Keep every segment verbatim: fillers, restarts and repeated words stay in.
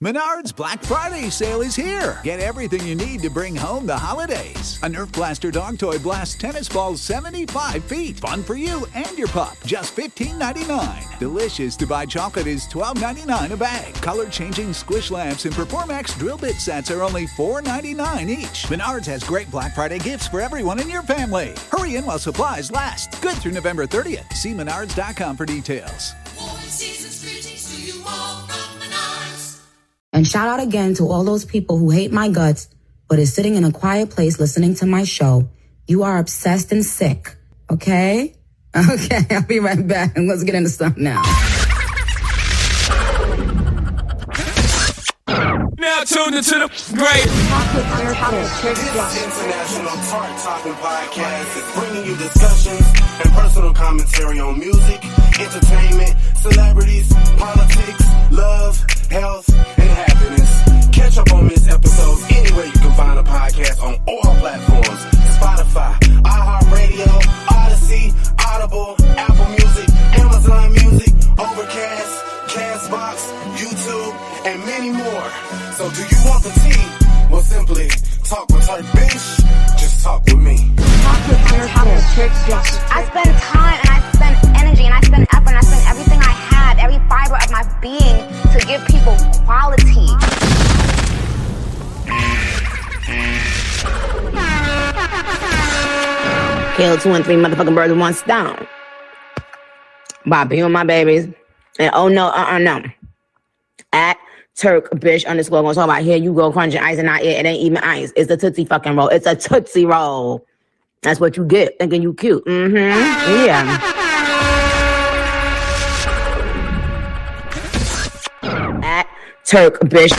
Menards Black Friday sale is here. Get everything you need to bring home the holidays. A Nerf Blaster dog toy blasts tennis balls seventy-five feet. Fun for you and your pup. Just fifteen ninety-nine. Delicious to buy chocolate is twelve ninety-nine a bag. Color-changing squish lamps and Performax drill bit sets are only four ninety-nine each. Menards has great Black Friday gifts for everyone in your family. Hurry in while supplies last. Good through November thirtieth. See menards dot com for details. And shout out again to all those people who hate my guts, but is sitting in a quiet place listening to my show. You are obsessed and sick, okay? Okay, I'll be right back, and let's get into something now. Now tuned into the great International Tart Topping Podcast is bringing you discussions and personal commentary on music, entertainment, celebrities, politics, love, health, and happiness. Catch up on this episode anywhere you can find a podcast on all platforms: Spotify, iHeartRadio, Odyssey, Audible, Apple Music, Amazon Music, Overcast, Castbox, YouTube, and many more. So do you want the tea? Well, simply talk with Turk Bish. Just talk with me. Talk with Turk Bish. I spend time and I spend energy and I spend effort and I spend everything I have, every fiber of my being to give people quality. Kill two and three motherfucking birds with one stone. By being with my babies. And oh no, uh-uh, no. At Turk Bish underscore gonna talk about here you go crunching ice and not it. It ain't even ice. It's a Tootsie fucking roll. It's a Tootsie roll. That's what you get thinking you cute. Mm-hmm. Yeah. At Turk Bish.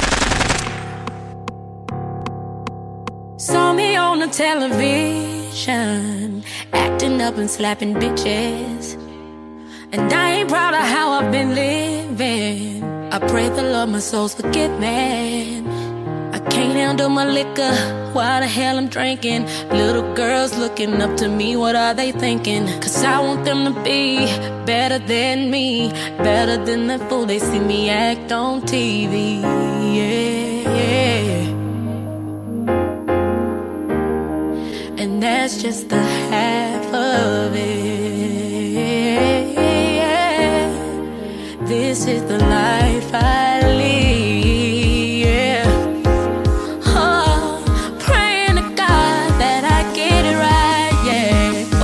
Saw me on the television, acting up and slapping bitches. And I ain't proud of how I've been living. I pray the Lord my soul's forgiven. I can't handle my liquor, why the hell I'm drinking? Little girls looking up to me, what are they thinking? Cause I want them to be better than me, better than the fool they see me act on T V. Yeah, yeah. And that's just the half of it. This is the life I lead, yeah. Oh, praying to God that I get it right, yeah.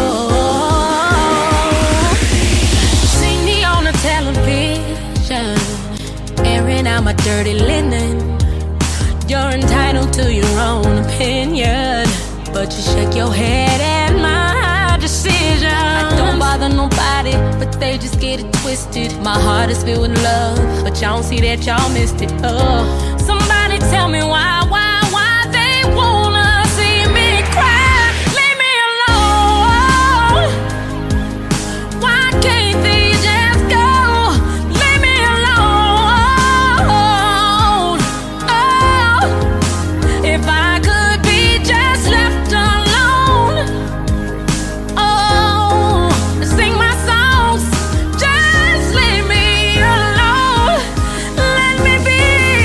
Oh, see me on the television, airing out my dirty linen. You're entitled to your own opinion, but you shake your head at my decision. I don't bother nobody, but they just get it twisted. My heart is filled with love, but y'all don't see that y'all missed it. Oh, somebody tell me why, why, why they wanna see me cry. Leave me alone. Why can't they just go? Leave me alone. Oh, if I could be just left alone. Oh, sing my songs. Just leave me alone. Let me be.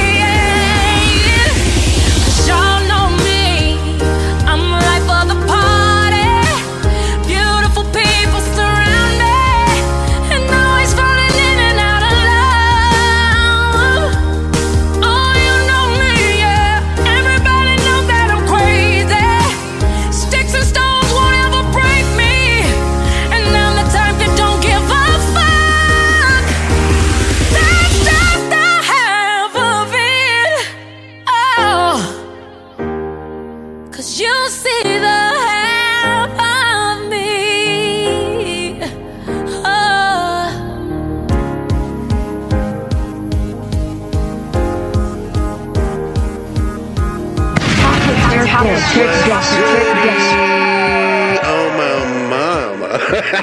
Cause y'all know me. I'm the life of the party. Beautiful people surround me. And always falling in and out of love. Oh, you know me, yeah. Everybody knows that I'm crazy. Sticks and stones won't ever break me. And I'm the type that don't give a fuck. That's just the half of it. Oh, cause you see the half of me. Oh. Oh my mama.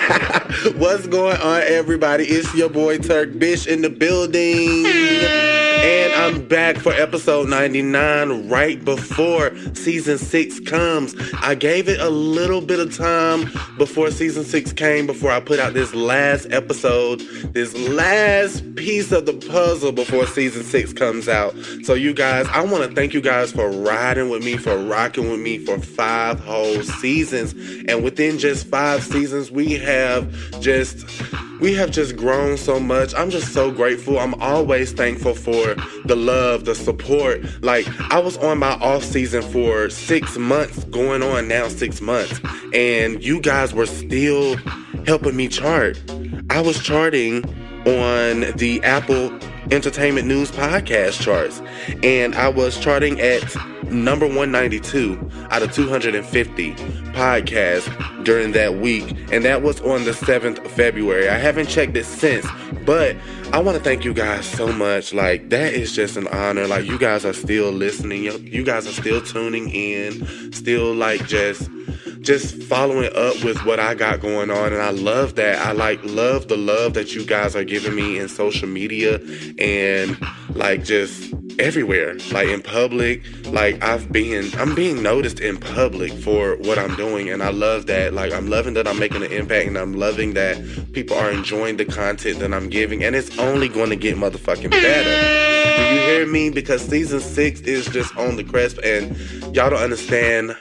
What's going on, everybody? It's your boy Turk Bish in the building. And I'm back for episode ninety-nine right before season six comes. I gave it a little bit of time before season six came, before I put out this last episode, this last piece of the puzzle before season six comes out. So you guys, I want to thank you guys for riding with me, for rocking with me for five whole seasons. And within just five seasons, we have just... We have just grown so much. I'm just so grateful. I'm always thankful for the love, the support. Like, I was on my off season for six months, going on now six months. And you guys were still helping me chart. I was charting on the Apple Entertainment News podcast charts. And I was charting at number one ninety-two out of two hundred fifty podcasts during that week, and that was on the seventh of February. I haven't checked it since, but I want to thank you guys so much. Like, that is just an honor. Like, you guys are still listening. You guys are still tuning in, still like just just following up with what I got going on, and I love that. I like love the love that you guys are giving me in social media and like just everywhere, like in public. Like, I've been I'm being noticed in public for what I'm doing, and I love that. Like, I'm loving that I'm making an impact, and I'm loving that people are enjoying the content that I'm giving, and it's only going to get motherfucking better. Do you hear me? Because season six is just on the crisp, and y'all don't understand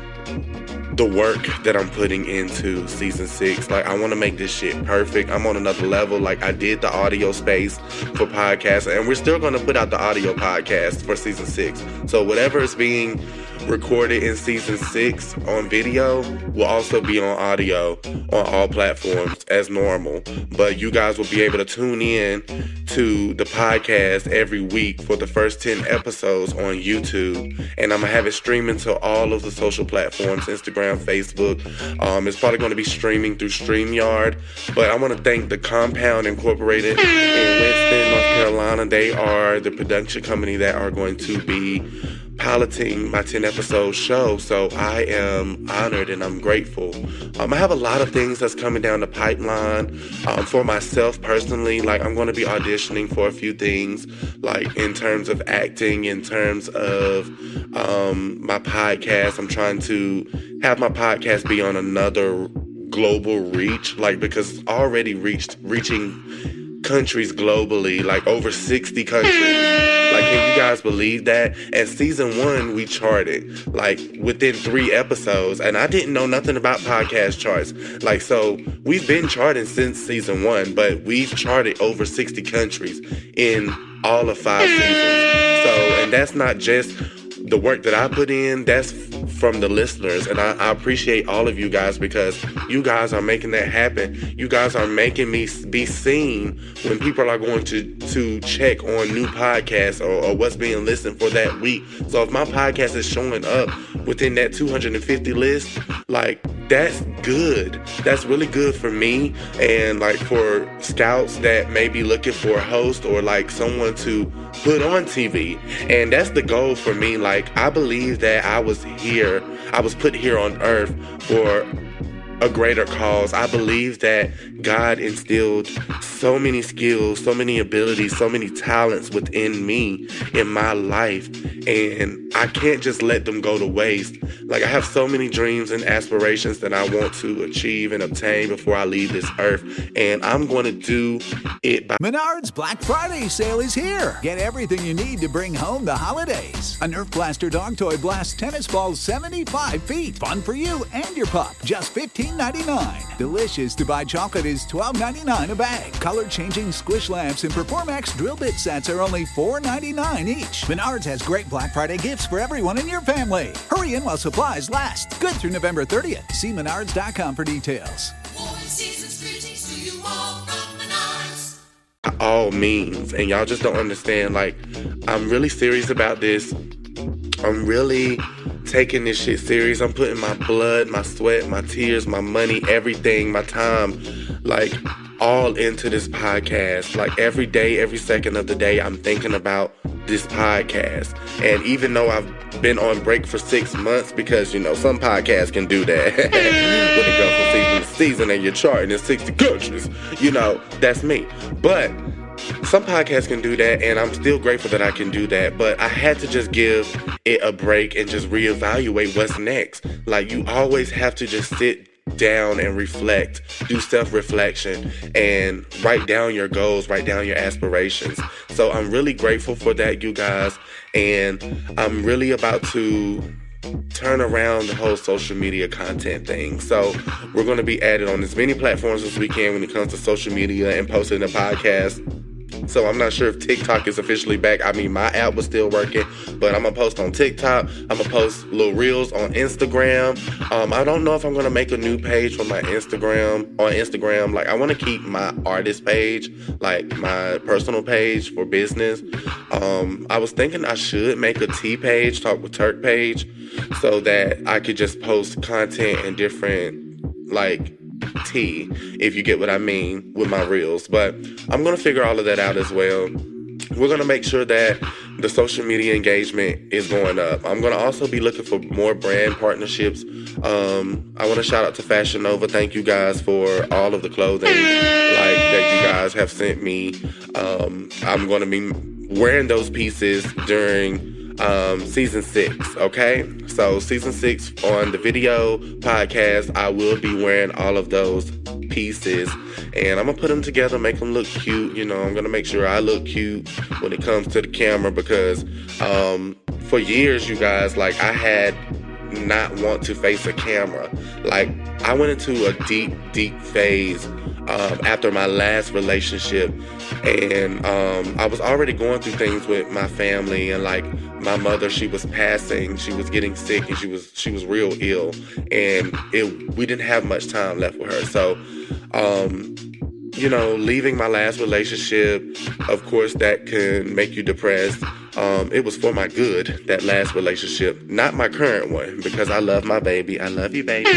the work that I'm putting into season six. Like, I want to make this shit perfect. I'm on another level. Like, I did the audio space for podcasts, and we're still going to put out the audio podcast for season six. So whatever is being recorded in season six on video will also be on audio on all platforms as normal. But you guys will be able to tune in to the podcast every week for the first ten episodes on YouTube, and I'm gonna have it streaming to all of the social platforms, Instagram, Facebook. Um, it's probably going to be streaming through StreamYard, but I want to thank the Compound Incorporated in Winston, North Carolina. They are the production company that are going to be piloting my ten episode show, so I am honored and I'm grateful. Um, I have a lot of things that's coming down the pipeline um, for myself personally. Like, I'm going to be auditioning for a few things, like in terms of acting, in terms of um, my podcast. I'm trying to have my podcast be on another global reach, like, because it's already reached reaching countries globally, like over sixty countries. Like, can you guys believe that? And season one, we charted, like, within three episodes. And I didn't know nothing about podcast charts. Like, so we've been charting since season one, but we've charted over sixty countries in all of five seasons. So, and that's not just the work that I put in, that's f- from the listeners. And I, I appreciate all of you guys, because you guys are making that happen. You guys are making me be seen when people are going to, to check on new podcasts or, or what's being listened for that week. So if my podcast is showing up within that two hundred fifty list, like, that's good. That's really good for me, and like for scouts that may be looking for a host or like someone to put on T V. And that's the goal for me. Like, I believe that I was here, I was put here on earth for a greater cause. I believe that God instilled so many skills, so many abilities, so many talents within me in my life, and I can't just let them go to waste. Like, I have so many dreams and aspirations that I want to achieve and obtain before I leave this earth, and I'm going to do it by... Menards Black Friday sale is here. Get everything you need to bring home the holidays. A Nerf Blaster dog toy blasts tennis balls seventy-five feet. Fun for you and your pup. Just fifteen ninety-nine. Delicious to buy chocolate is twelve ninety-nine a bag. Color-changing squish lamps and Performax drill bit sets are only four ninety-nine each. Menards has great Black Friday gifts for everyone in your family. Hurry in while supplies last. Good through November thirtieth. See menards dot com for details. All means, and y'all just don't understand. Like, I'm really serious about this. I'm really taking this shit serious. I'm putting my blood, my sweat, my tears, my money, everything, my time, like, all into this podcast. Like, every day, every second of the day, I'm thinking about this podcast. And even though I've been on break for six months, because, you know, some podcasts can do that when it goes from season to season and you're charting in sixty countries, you know, that's me. But some podcasts can do that, and I'm still grateful that I can do that, but I had to just give it a break and just reevaluate what's next. Like, you always have to just sit down and reflect, do self-reflection, and write down your goals, write down your aspirations. So I'm really grateful for that, you guys, and I'm really about to turn around the whole social media content thing. So we're going to be added on as many platforms as we can when it comes to social media and posting a podcast. So I'm not sure if TikTok is officially back. I mean, my app was still working, but I'm going to post on TikTok. I'm going to post little reels on Instagram. Um, I don't know if I'm going to make a new page for my Instagram, on Instagram. Like, I want to keep my artist page, like my personal page for business. Um, I was thinking I should make a T page, Talk with Turk page, so that I could just post content in different, like, tea, if you get what I mean, with my reels. But I'm going to figure all of that out as well. We're going to make sure that the social media engagement is going up. I'm going to also be looking for more brand partnerships. Um, I want to shout out to Fashion Nova. Thank you guys for all of the clothing like that you guys have sent me. Um, I'm going to be wearing those pieces during Um, season six, okay? So season six on the video podcast, I will be wearing all of those pieces, and I'm gonna put them together, make them look cute. You know, I'm gonna make sure I look cute when it comes to the camera, because um, for years, you guys, like, I had not want to face a camera. Like, I went into a deep, deep phase um, after my last relationship, and um, I was already going through things with my family, and like my mother, she was passing, she was getting sick, and she was she was real ill, and it we didn't have much time left with her. So, um, you know, leaving my last relationship, of course, that can make you depressed. Um, it was for my good, that last relationship, not my current one, because I love my baby. I love you, baby.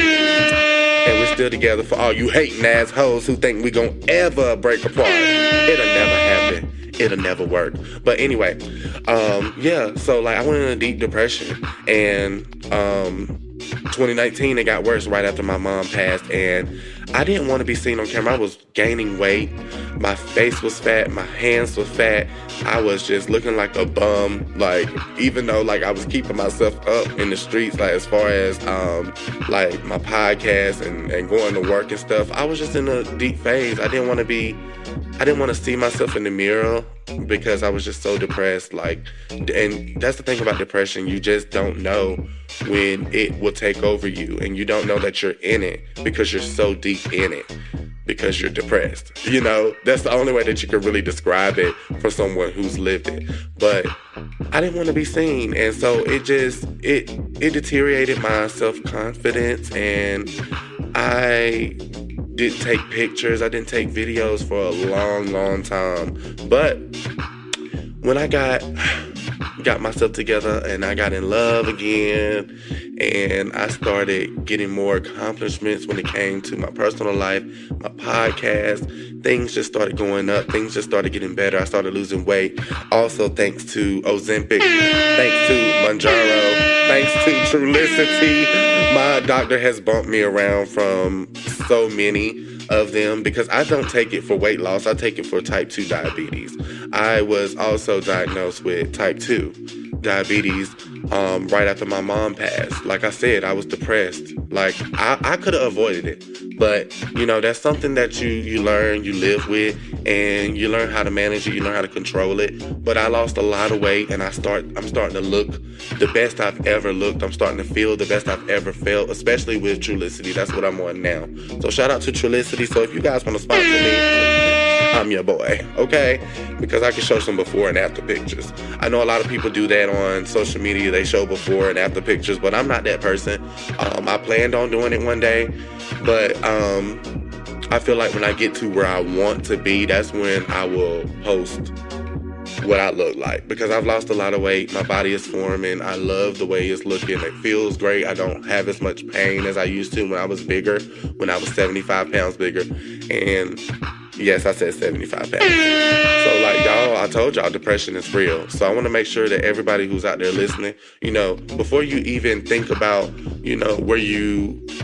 And we're still together. For all you hating ass hoes who think we gonna ever break apart, it'll never happen. It'll never work. But anyway, um, yeah, so like I went in a deep depression, and um, twenty nineteen, it got worse right after my mom passed, and I didn't want to be seen on camera. I was gaining weight. My face was fat. My hands were fat. I was just looking like a bum. Like, even though like I was keeping myself up in the streets, like as far as um, like my podcast and, and going to work and stuff, I was just in a deep phase. I didn't want to be, I didn't want to see myself in the mirror because I was just so depressed. Like, and that's the thing about depression. You just don't know when it will take over you, and you don't know that you're in it because you're so deep in it, because you're depressed. You know, that's the only way that you can really describe it for someone who's lived it. But I didn't want to be seen, and so it just it it deteriorated my self-confidence, and I didn't take pictures, I didn't take videos for a long, long time. But when I got got myself together and I got in love again, and I started getting more accomplishments when it came to my personal life, my podcast, things just started going up, things just started getting better. I started losing weight, also thanks to Ozempic, thanks to Mounjaro, thanks to Trulicity. My doctor has bumped me around from so many of them because I don't take it for weight loss. I take it for type two diabetes. I was also diagnosed with type two diabetes um, right after my mom passed. Like I said, I was depressed. Like, I, I could have avoided it. But, you know, that's something that you, you learn, you live with, and you learn how to manage it, you learn how to control it. But I lost a lot of weight, and I start, I'm starting to look the best I've ever looked. I'm starting to feel the best I've ever felt, especially with Trulicity. That's what I'm on now. So shout out to Trulicity. So if you guys want to sponsor me, I'm your boy, okay? Because I can show some before and after pictures. I know a lot of people do that on social media. They show before and after pictures, but I'm not that person. Um, I planned on doing it one day, but um, I feel like when I get to where I want to be, that's when I will post what I look like, because I've lost a lot of weight. My body is forming. I love the way it's looking. It feels great. I don't have as much pain as I used to when I was bigger, when I was seventy-five pounds bigger. And yes, I said seventy-five pounds. So like, y'all, I told y'all depression is real. So I want to make sure that everybody who's out there listening, you know, before you even think about, you know, where you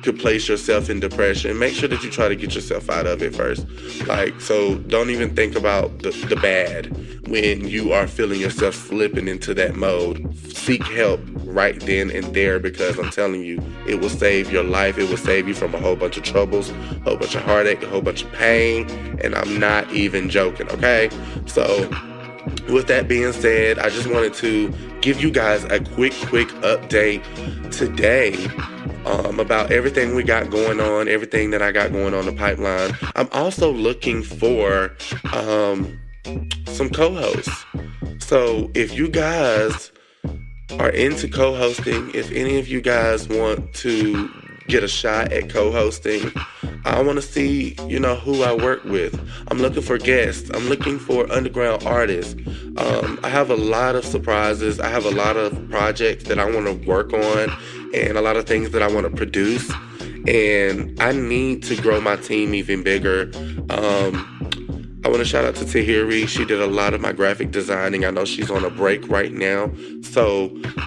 could place yourself in depression, make sure that you try to get yourself out of it first. Like, so don't even think about the, the bad when you are feeling yourself slipping into that mode. Seek help right then and there, because I'm telling you, it will save your life. It will save you from a whole bunch of troubles, a whole bunch of heartache, a whole bunch of pain, and I'm not even joking, okay? So with that being said, I just wanted to give you guys a quick, quick update today um, about everything we got going on, everything that I got going on the pipeline. I'm also looking for um, some co-hosts. So if you guys are into co-hosting, if any of you guys want to get a shot at co-hosting, I want to see, you know, who I work with. I'm looking for guests. I'm looking for underground artists. Um, I have a lot of surprises. I have a lot of projects that I want to work on and a lot of things that I want to produce. And I need to grow my team even bigger. Um, I want to shout out to Tahiri. She did a lot of my graphic designing. I know she's on a break right now. So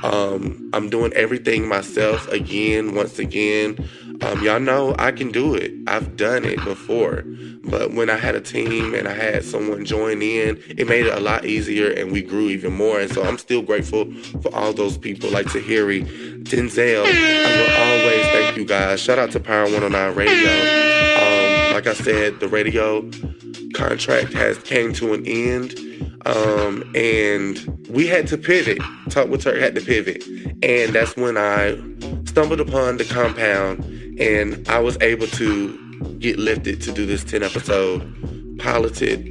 um, I'm doing everything myself again, once again. Um, y'all know I can do it. I've done it before. But when I had a team and I had someone join in, it made it a lot easier and we grew even more. And so I'm still grateful for all those people like Tahiri, Denzel. I will always thank you guys. Shout out to Power one oh nine Radio. Um, like I said, the radio contract has came to an end. Um, and we had to pivot. Talk with Turk had to pivot. And that's when I stumbled upon the compound and I was able to get lifted to do this ten episode piloted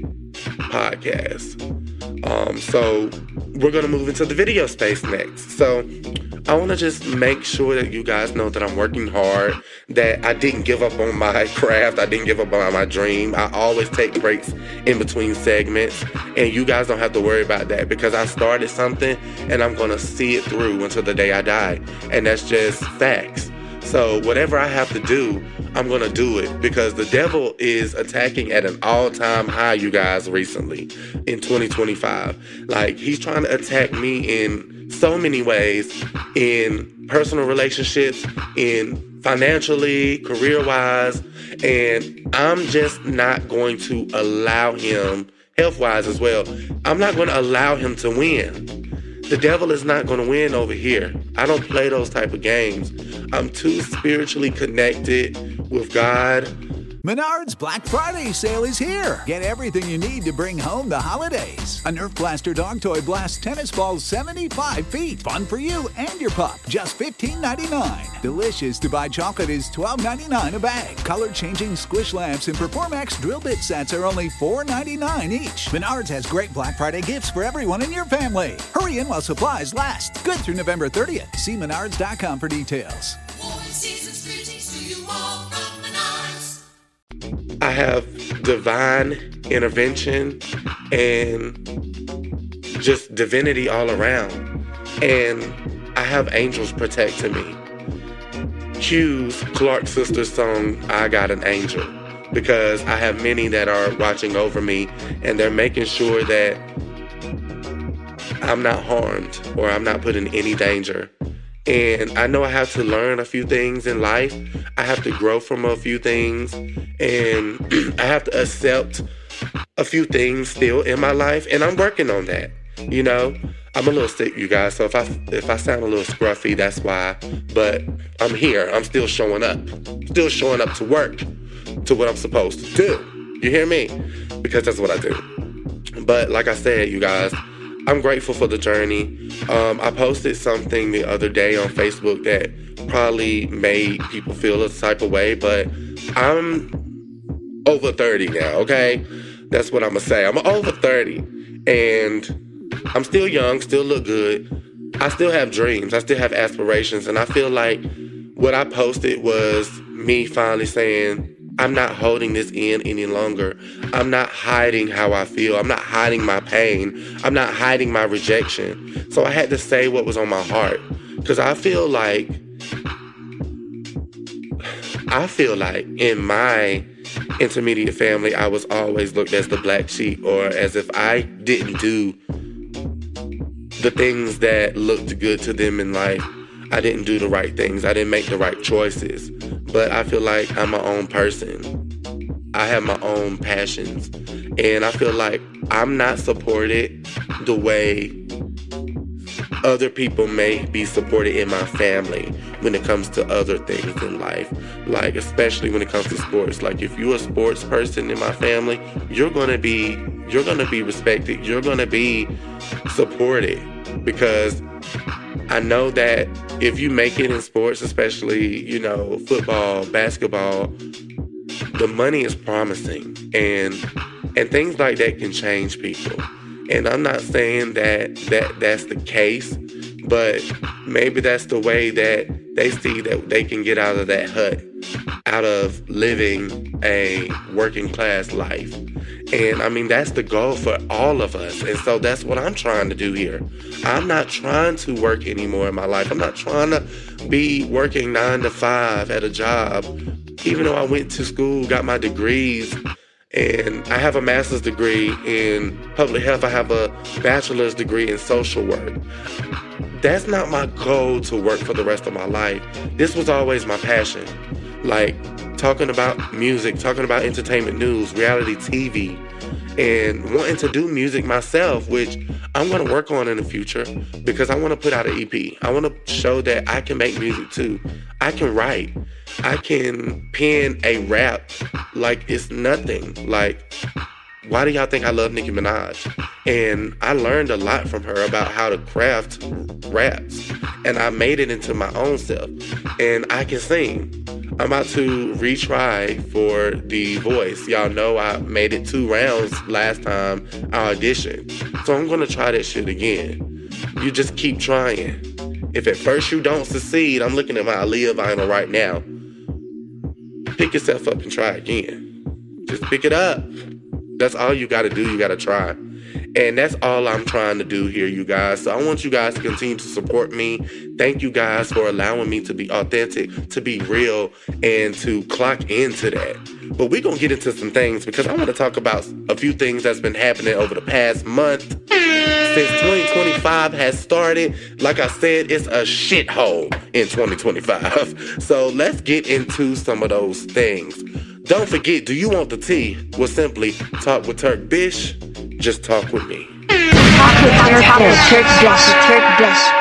podcast. Um, so we're going to move into the video space next. So I want to just make sure that you guys know that I'm working hard, that I didn't give up on my craft. I didn't give up on my dream. I always take breaks in between segments, and you guys don't have to worry about that because I started something and I'm going to see it through until the day I die. And that's just facts. So whatever I have to do, I'm going to do it because the devil is attacking at an all-time high, you guys, recently in twenty twenty-five. Like, he's trying to attack me in so many ways, in personal relationships, in financially, career-wise, and I'm just not going to allow him, health-wise as well, I'm not going to allow him to win. The devil is not going to win over here. I don't play those type of games. I'm too spiritually connected with God. Menards Black Friday sale is here. Get everything you need to bring home the holidays. A Nerf Blaster dog toy blasts tennis balls seventy-five feet. Fun for you and your pup. Just fifteen ninety-nine. Delicious to buy chocolate is twelve ninety-nine a bag. Color-changing squish lamps and Performax drill bit sets are only four ninety-nine each. Menards has great Black Friday gifts for everyone in your family. Hurry in while supplies last. Good through November thirtieth. See menards dot com for details. I have divine intervention and just divinity all around. And I have angels protecting me. Q's Clark Sisters song, I Got an Angel, because I have many that are watching over me and they're making sure that I'm not harmed or I'm not put in any danger. And I know I have to learn a few things in life. I have to grow from a few things. And I have to accept a few things still in my life. And I'm working on that. You know, I'm a little sick, you guys. So if I if I sound a little scruffy, that's why. But I'm here. I'm still showing up. Still showing up to work. To what I'm supposed to do. You hear me? Because that's what I do. But like I said, you guys, I'm grateful for the journey. Um, I posted something the other day on Facebook that probably made people feel a type of way, but I'm over thirty now, okay? That's what I'm going to say. I'm over thirty, and I'm still young, still look good. I still have dreams. I still have aspirations, and I feel like what I posted was me finally saying, I'm not holding this in any longer. I'm not hiding how I feel. I'm not hiding my pain. I'm not hiding my rejection. So I had to say what was on my heart. Because I feel like, I feel like in my intermediate family, I was always looked as the black sheep, or as if I didn't do the things that looked good to them in life. I didn't do the right things. I didn't make the right choices. but I feel like I'm my own person. I have my own passions, and I feel like I'm not supported the way other people may be supported in my family when it comes to other things in life, like especially when it comes to sports. Like if you're a sports person in my family, you're gonna be you're gonna be respected, you're gonna be supported, because I know that if you make it in sports, especially, you know, football, basketball, the money is promising, and and things like that can change people. And I'm not saying that, that that's the case, but maybe that's the way that they see that they can get out of that hut, out of living a working class life. And I mean, that's the goal for all of us. And so that's what I'm trying to do here. I'm not trying to work anymore in my life. I'm not trying to be working nine to five at a job, even though I went to school, got my degrees. And I have a master's degree in public health. I have a bachelor's degree in social work. That's not my goal to work for the rest of my life. This was always my passion. Like talking about music, talking about entertainment news, reality T V, and wanting to do music myself, which I'm going to work on in the future because I want to put out an E P. I want to show that I can make music too. I can write. I can pen a rap like it's nothing. Like, why do y'all think I love Nicki Minaj? And I learned a lot from her about how to craft raps. And I made it into my own self. And I can sing. I'm about to retry for The Voice. Y'all know I made it two rounds last time I auditioned. So I'm going to try that shit again. You just keep trying. If at first you don't succeed, I'm looking at my Aaliyah vinyl right now. Pick yourself up and try again. Just pick it up. That's all you got to do. You got to try. And that's all I'm trying to do here, you guys. So I want you guys to continue to support me. Thank you guys for allowing me to be authentic, to be real, and to clock into that. But we're going to get into some things because I want to talk about a few things that's been happening over the past month. Since twenty twenty-five has started, like I said, it's a shithole in twenty twenty-five. So let's get into some of those things. Don't forget, do you want the tea? Well, simply talk with Turk Bish. Just talk with me. Talk with Turk Bish. Turk Bish.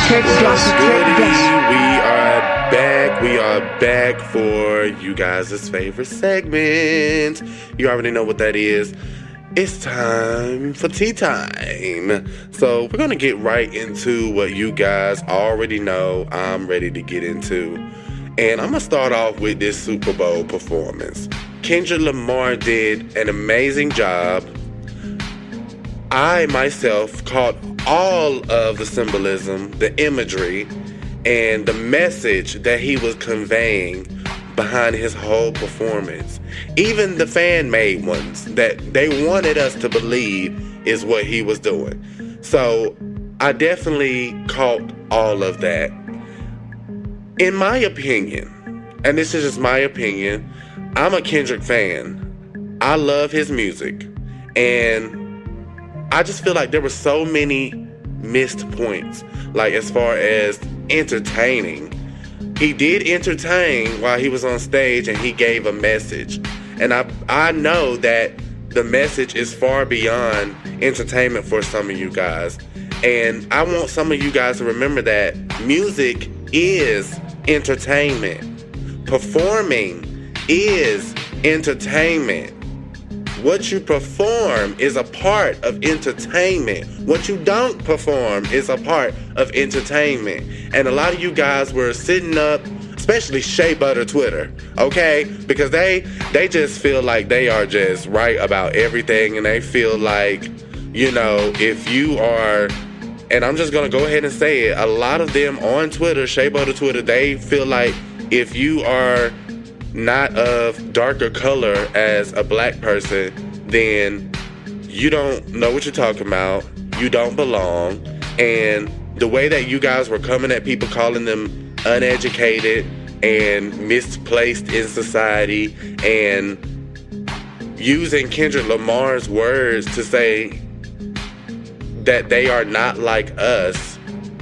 Turk What's Dust, goody? Turk Dust. We are back. We are back for you guys' favorite segment. You already know what that is. It's time for tea time. So we're going to get right into what you guys already know I'm ready to get into. And I'm going to start off with this Super Bowl performance. Kendrick Lamar did an amazing job. I myself caught all of the symbolism, the imagery, and the message that he was conveying behind his whole performance. Even the fan-made ones that they wanted us to believe is what he was doing. So I definitely caught all of that. In my opinion, and this is just my opinion, I'm a Kendrick fan. I love his music. And I just feel like there were so many missed points, like as far as entertaining. He did entertain while he was on stage and he gave a message. And I I know that the message is far beyond entertainment for some of you guys. And I want some of you guys to remember that music is entertainment. Performing is entertainment. What you perform is a part of entertainment. What you don't perform is a part of entertainment. And a lot of you guys were sitting up, especially Shea Butter Twitter, okay? Because they they just feel like they are just right about everything, and they feel like, you know, if you are, and I'm just going to go ahead and say it, a lot of them on Twitter, Shea Butter Twitter, they feel like if you are not of darker color as a black person, then you don't know what you're talking about, you don't belong. And the way that you guys were coming at people, calling them uneducated and misplaced in society, and using Kendrick Lamar's words to say that they are not like us,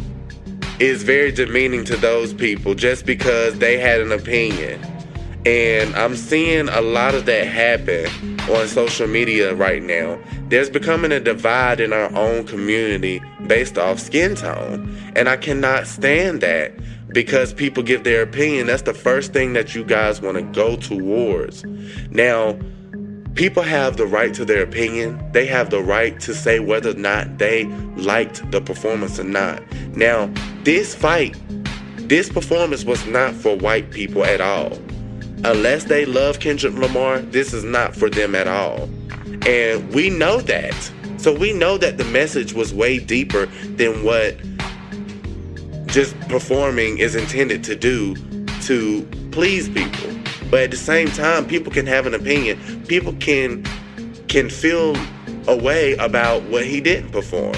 is very demeaning to those people just because they had an opinion. And I'm seeing a lot of that happen on social media right now. There's becoming a divide in our own community based off skin tone. And I cannot stand that because people give their opinion. That's the first thing that you guys want to go towards. Now, people have the right to their opinion. They have the right to say whether or not they liked the performance or not. Now, this fight, this performance was not for white people at all. Unless they love Kendrick Lamar, this is not for them at all. And we know that. So we know that the message was way deeper than what just performing is intended to do to please people. But at the same time, people can have an opinion. People can can feel a way about what he didn't perform.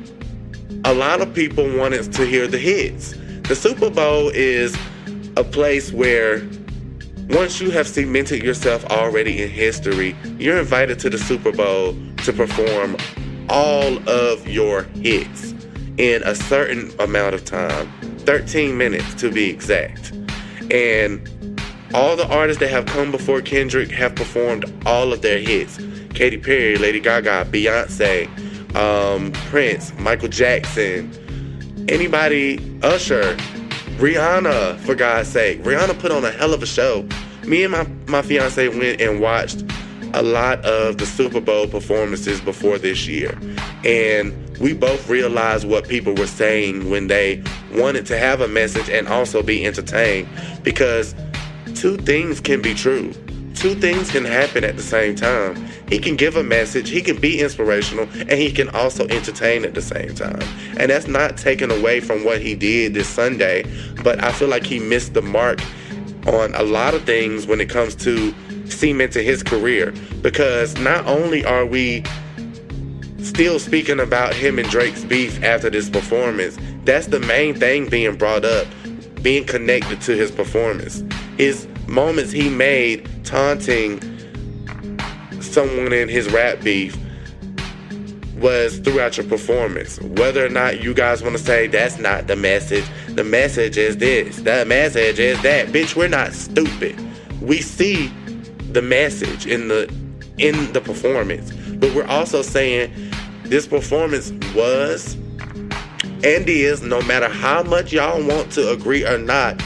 A lot of people wanted to hear the hits. The Super Bowl is a place where once you have cemented yourself already in history, you're invited to the Super Bowl to perform all of your hits in a certain amount of time, thirteen minutes to be exact. And all the artists that have come before Kendrick have performed all of their hits. Katy Perry, Lady Gaga, Beyonce, um, Prince, Michael Jackson, anybody, Usher, Rihanna, for God's sake. Rihanna put on a hell of a show. Me and my, my fiance went and watched a lot of the Super Bowl performances before this year. And we both realized what people were saying when they wanted to have a message and also be entertained. Because two things can be true. Two things can happen at the same time. He can give a message, he can be inspirational, and he can also entertain at the same time. And that's not taken away from what he did this Sunday, but I feel like he missed the mark on a lot of things when it comes to cementing his career. Because not only are we still speaking about him and Drake's beef after this performance, that's the main thing being brought up, being connected to his performance. His moments he made taunting someone in his rap beef was throughout your performance. Whether or not you guys want to say that's not the message, the message is this, the message is that. Bitch, we're not stupid. We see the message in the in the performance, but we're also saying this performance was and is, no matter how much y'all want to agree or not,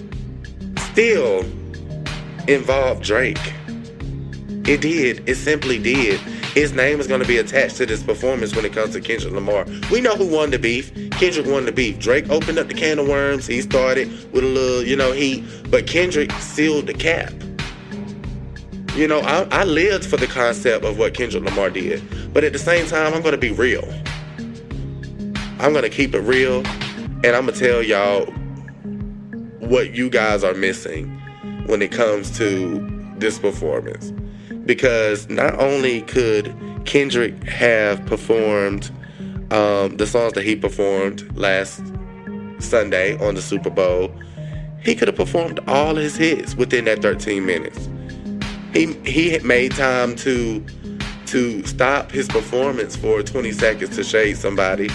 still involved Drake. It did. It simply did. His name is going to be attached to this performance when it comes to Kendrick Lamar. We know who won the beef. Kendrick won the beef. Drake opened up the can of worms. He started with a little, you know, heat. But Kendrick sealed the cap. You know, I, I lived for the concept of what Kendrick Lamar did. But at the same time, I'm going to be real. I'm going to keep it real. And I'm going to tell y'all what you guys are missing when it comes to this performance. Because not only could Kendrick have performed um, the songs that he performed last Sunday on the Super Bowl, he could have performed all his hits within that thirteen minutes. He he had made time to to stop his performance for twenty seconds to shade somebody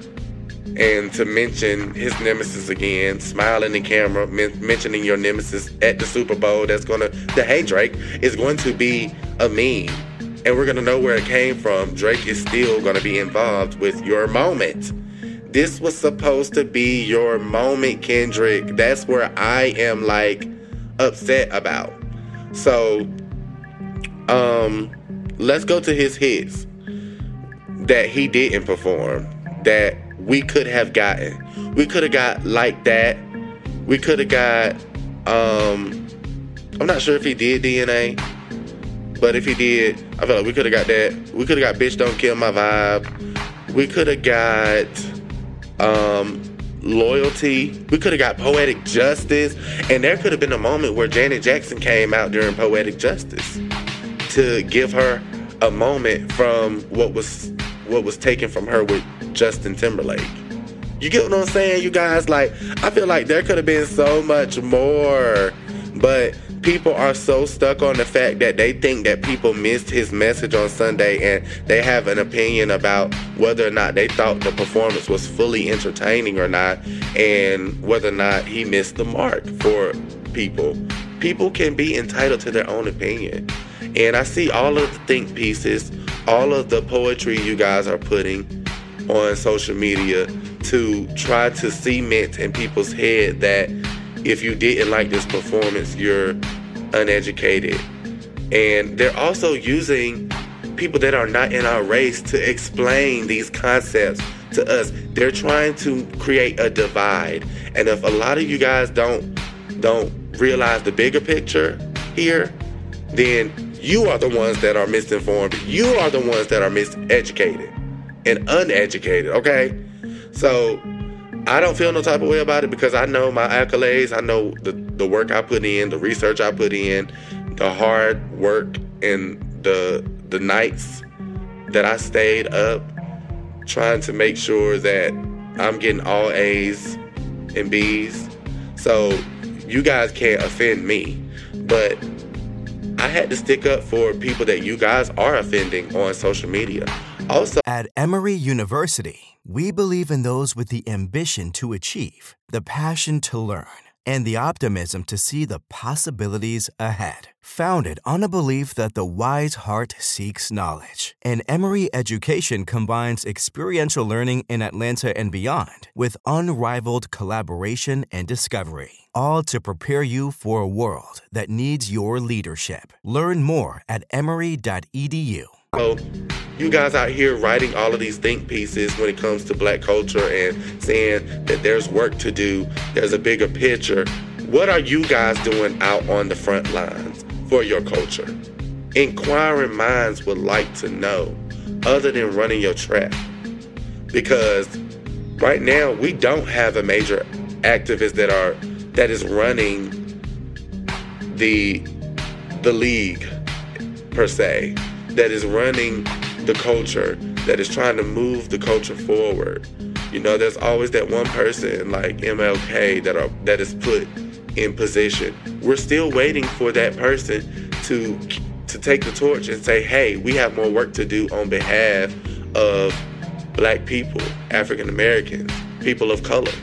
and to mention his nemesis again, smile in the camera, men- mentioning your nemesis at the Super Bowl. That's gonna, the Hey Drake is going to be a meme, and we're gonna know where it came from. Drake is still gonna be involved with your moment. This was supposed to be your moment, Kendrick. That's where I am like upset about. So, um, let's go to his hits that he didn't perform, that we could have gotten. We could have got Like That. We could have got, um, I'm not sure if he did D N A, but if he did, I feel like we could have got that. We could have got Bitch Don't Kill My Vibe. We could have got, um, Loyalty. We could have got Poetic Justice. And there could have been a moment where Janet Jackson came out during Poetic Justice to give her a moment from what was what was taken from her with Justin Timberlake. You get what I'm saying, you guys? Like, I feel like there could have been so much more, but people are so stuck on the fact that they think that people missed his message on Sunday, and they have an opinion about whether or not they thought the performance was fully entertaining or not, and whether or not he missed the mark for people. People can be entitled to their own opinion. And I see all of the think pieces, all of the poetry you guys are putting on social media to try to cement in people's head that if you didn't like this performance, you're uneducated. And they're also using people that are not in our race to explain these concepts to us. They're trying to create a divide. And if a lot of you guys don't don't realize the bigger picture here, then you are the ones that are misinformed. You are the ones that are miseducated and uneducated, okay? So I don't feel no type of way about it because I know my accolades. I know the, the work I put in, the research I put in, the hard work and the the nights that I stayed up trying to make sure that I'm getting all A's and B's. So you guys can't offend me. But I had to stick up for people that you guys are offending on social media. Also, at Emory University, we believe in those with the ambition to achieve, the passion to learn, and the optimism to see the possibilities ahead. Founded on a belief that the wise heart seeks knowledge, and Emory Education combines experiential learning in Atlanta and beyond with unrivaled collaboration and discovery, all to prepare you for a world that needs your leadership. Learn more at emory dot e d u. So you guys out here writing all of these think pieces when it comes to black culture and saying that there's work to do, there's a bigger picture. What are you guys doing out on the front lines for your culture? Inquiring minds would like to know, other than running your trap. Because right now we don't have a major activist that are that is running the the league per se, that is running the culture, that is trying to move the culture forward. You know, there's always that one person like M L K that are that is put in position. We're still waiting for that person to to take the torch and say, hey, we have more work to do on behalf of black people, African Americans, people of color.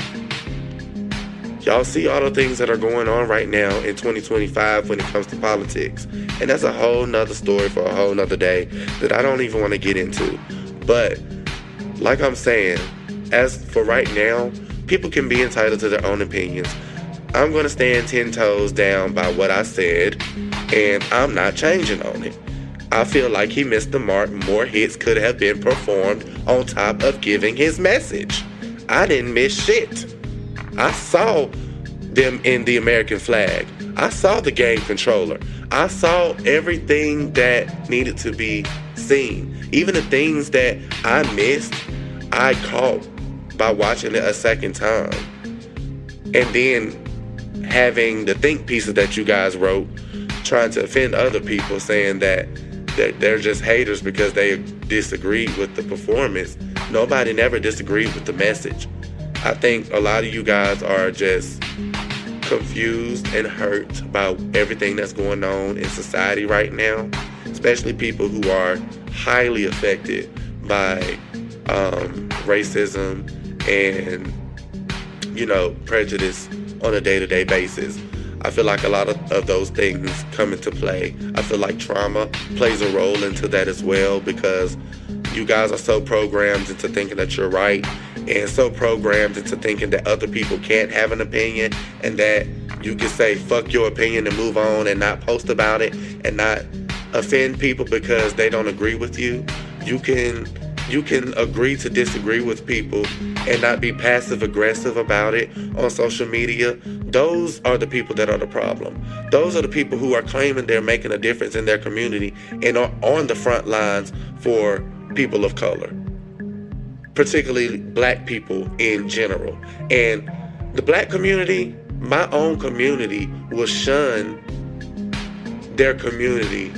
Y'all see all the things that are going on right now in twenty twenty-five when it comes to politics. And that's a whole nother story for a whole nother day that I don't even want to get into. But like I'm saying, as for right now, people can be entitled to their own opinions. I'm going to stand ten toes down by what I said, and I'm not changing on it. I feel like he missed the mark. More hits could have been performed on top of giving his message. I didn't miss shit. I saw them in the American flag. I saw the game controller. I saw everything that needed to be seen. Even the things that I missed, I caught by watching it a second time. And then having the think pieces that you guys wrote, trying to offend other people, saying that, that they're just haters because they disagreed with the performance. Nobody never disagreed with the message. I think a lot of you guys are just confused and hurt about everything that's going on in society right now, especially people who are highly affected by um, racism and, you know, prejudice on a day-to-day basis. I feel like a lot of, of those things come into play. I feel like trauma plays a role into that as well, because you guys are so programmed into thinking that you're right, and so programmed into thinking that other people can't have an opinion, and that you can say fuck your opinion and move on and not post about it and not offend people because they don't agree with you. You can you can agree to disagree with people and not be passive aggressive about it on social media. Those are the people that are the problem. Those are the people who are claiming they're making a difference in their community and are on the front lines for people of color, particularly black people in general. And the black community, my own community, will shun their community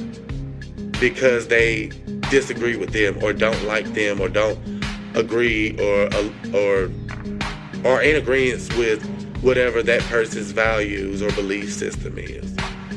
because they disagree with them or don't like them or don't agree or or or in agreement with whatever that person's values or belief system is.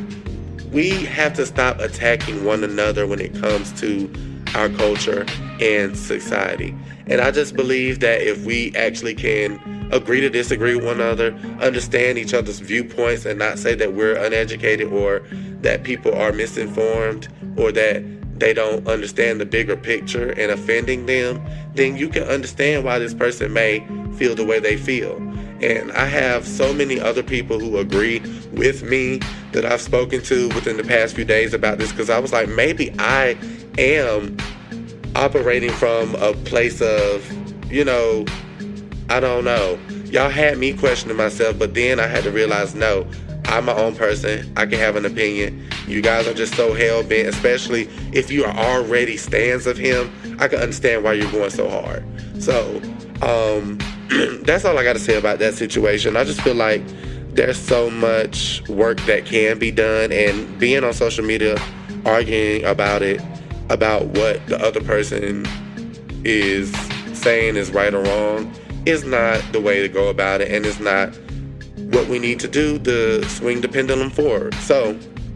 We have to stop attacking one another when it comes to our culture and society. And I just believe that if we actually can agree to disagree with one another, understand each other's viewpoints, and not say that we're uneducated or that people are misinformed or that they don't understand the bigger picture and offending them, then you can understand why this person may feel the way they feel. And I have so many other people who agree with me that I've spoken to within the past few days about this, because I was like, maybe I am operating from a place of, you know, I don't know. Y'all had me questioning myself, but then I had to realize, no, I'm my own person. I can have an opinion. You guys are just so hell-bent, especially if you are already stands of him. I can understand why you're going so hard. So, um, that's all I got to say about that situation. I just feel like there's so much work that can be done, and being on social media, arguing about it, about what the other person is saying is right or wrong, is not the way to go about it, and it's not what we need to do to swing the pendulum forward. So,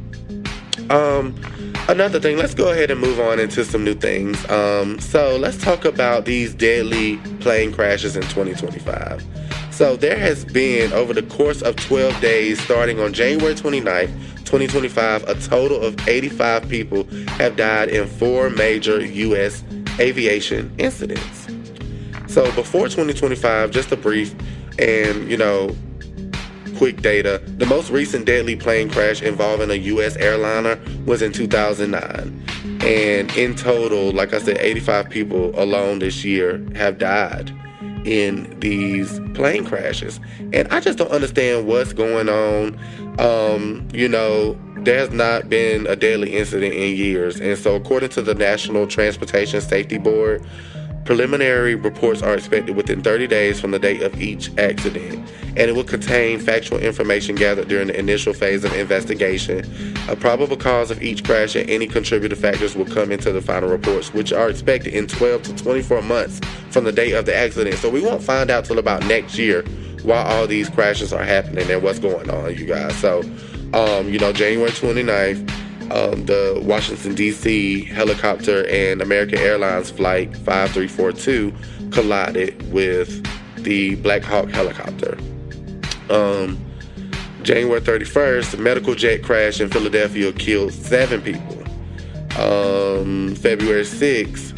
um, another thing, let's go ahead and move on into some new things. Um, so let's talk about these deadly plane crashes in twenty twenty-five. So there has been, over the course of twelve days, starting on January twenty-ninth, twenty twenty-five, a total of eighty-five people have died in four major U S aviation incidents. So before twenty twenty-five, just a brief and, you know, quick data. The most recent deadly plane crash involving a U S airliner was in two thousand nine. And in total, like I said, eighty-five people alone this year have died in these plane crashes. And I just don't understand what's going on. Um, you know, there's not been a deadly incident in years. And so according to the National Transportation Safety Board, preliminary reports are expected within thirty days from the date of each accident, and it will contain factual information gathered during the initial phase of investigation. A probable cause of each crash and any contributing factors will come into the final reports, which are expected in twelve to twenty-four months from the date of the accident. So we won't find out till about next year why all these crashes are happening and what's going on, you guys. So, um, you know, January twenty-ninth, Um, the Washington, D C helicopter and American Airlines flight five three four two collided with the Black Hawk helicopter. Um, January thirty-first, a medical jet crash in Philadelphia killed seven people. Um, February sixth,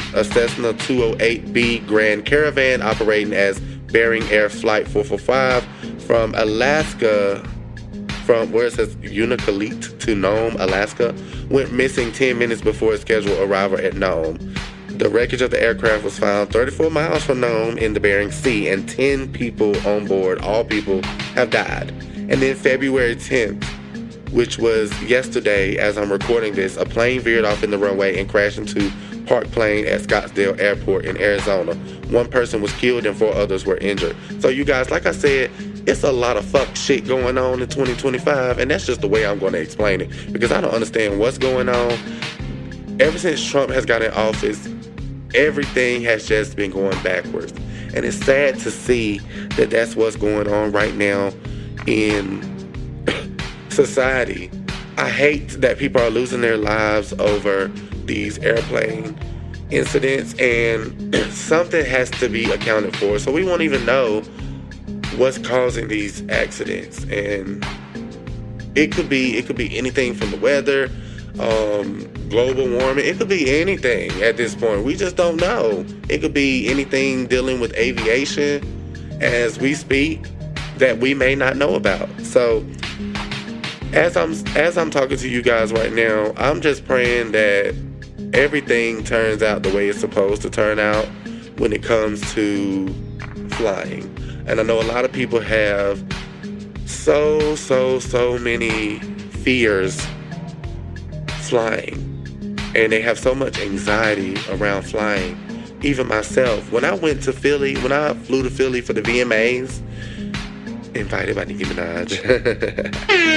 a Cessna two oh eight B Grand Caravan operating as Bering Air Flight four forty-five from Alaska, from where it says Unalakleet to Nome, Alaska, went missing ten minutes before its scheduled arrival at Nome. The wreckage of the aircraft was found thirty-four miles from Nome in the Bering Sea, and ten people on board, all people, have died. And then February tenth, which was yesterday as I'm recording this, a plane veered off in the runway and crashed into Park Plane at Scottsdale Airport in Arizona. One person was killed and four others were injured. So you guys, like I said, it's a lot of fuck shit going on in twenty twenty-five, and that's just the way I'm going to explain it, because I don't understand what's going on. Ever since Trump has got in office, everything has just been going backwards. And it's sad to see that that's what's going on right now in society. I hate that people are losing their lives over these airplane incidents, and something has to be accounted for. So we won't even know what's causing these accidents, and it could be it could be anything from the weather, um, global warming. It could be anything at this point. We just don't know. It could be anything dealing with aviation as we speak that we may not know about. So as I'm as I'm talking to you guys right now, I'm just praying that everything turns out the way it's supposed to turn out when it comes to flying. And I know a lot of people have so, so, so many fears flying. And they have so much anxiety around flying. Even myself, when I went to Philly, when I flew to Philly for the V M As, invited by Nicki Minaj,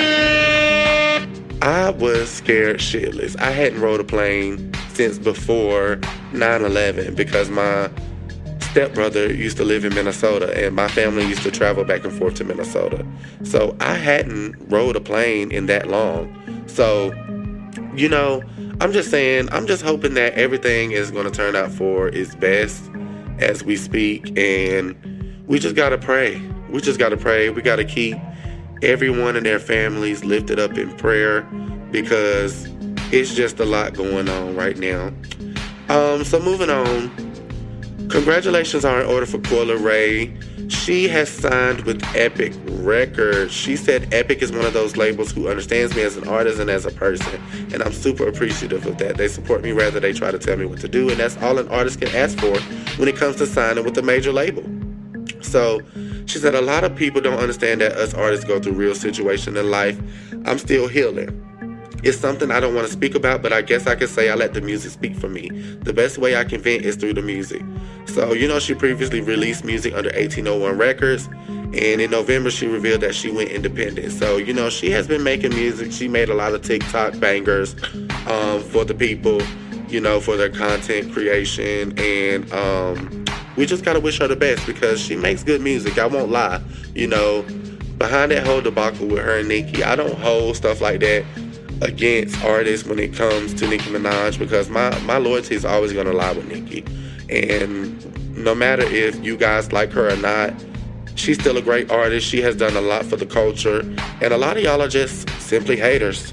I was scared shitless. I hadn't rode a plane since before nine eleven because my stepbrother used to live in Minnesota and my family used to travel back and forth to Minnesota. So I hadn't rode a plane in that long. So, you know, I'm just saying, I'm just hoping that everything is going to turn out for its best as we speak. And we just got to pray. We just got to pray. We got to keep everyone and their families lifted up in prayer because it's just a lot going on right now. Um, so moving on. Congratulations are in order for Coyle Ray. She has signed with Epic Records. She said Epic is one of those labels who understands me as an artist and as a person, and I'm super appreciative of that. They support me rather they try to tell me what to do, and that's all an artist can ask for when it comes to signing with a major label. So she said a lot of people don't understand that us artists go through real situations in life. I'm still healing. It's something I don't want to speak about, but I guess I could say I let the music speak for me. The best way I can vent is through the music. So, you know, she previously released music under eighteen oh one Records, and in November she revealed that she went independent. So, you know, she has been making music. She made a lot of TikTok bangers um, for the people, you know, for their content creation, and um, we just gotta wish her the best because she makes good music. I won't lie. You know, behind that whole debacle with her and Nicki, I don't hold stuff like that against artists when it comes to Nicki Minaj because my, my loyalty is always going to lie with Nicki. And no matter if you guys like her or not, she's still a great artist. She has done a lot for the culture. And a lot of y'all are just simply haters.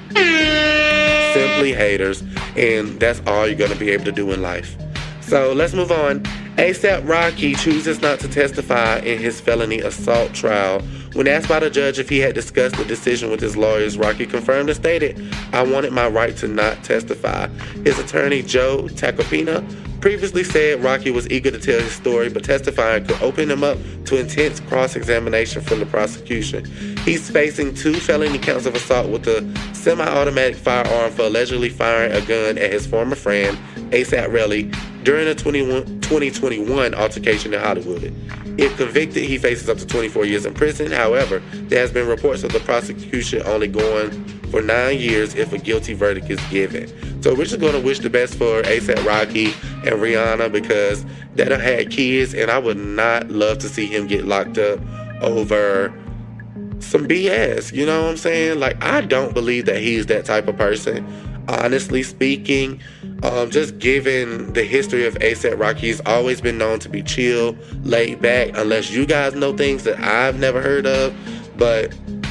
Simply haters. And that's all you're going to be able to do in life. So let's move on. A$AP Rocky chooses not to testify in his felony assault trial. When asked by the judge if he had discussed the decision with his lawyers, Rocky confirmed and stated, "I wanted my right to not testify." His attorney, Joe Tacopina, previously said Rocky was eager to tell his story, but testifying could open him up to intense cross-examination from the prosecution. He's facing two felony counts of assault with a semi-automatic firearm for allegedly firing a gun at his former friend, A$AP Rocky, during a twenty twenty-one altercation in Hollywood. If convicted, he faces up to twenty-four years in prison. However, there has been reports of the prosecution only going for nine years if a guilty verdict is given. So we're just going to wish the best for A$AP Rocky and Rihanna because they done had kids, and I would not love to see him get locked up over some B S. You know what I'm saying? Like, I don't believe that he's that type of person. Honestly speaking, um, just given the history of A$AP Rocky, he's always been known to be chill, laid back, unless you guys know things that I've never heard of. But